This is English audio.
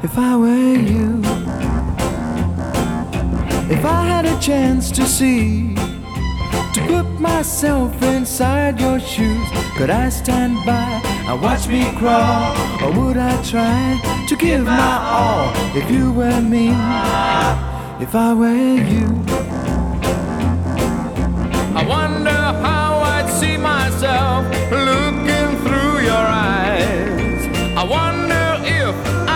If I were you, if I had a chance to see, to put myself inside your shoes, could I stand by and watch me crawl? Or would I try to give my all if you were me? If I were you, I wonder how I'd see myself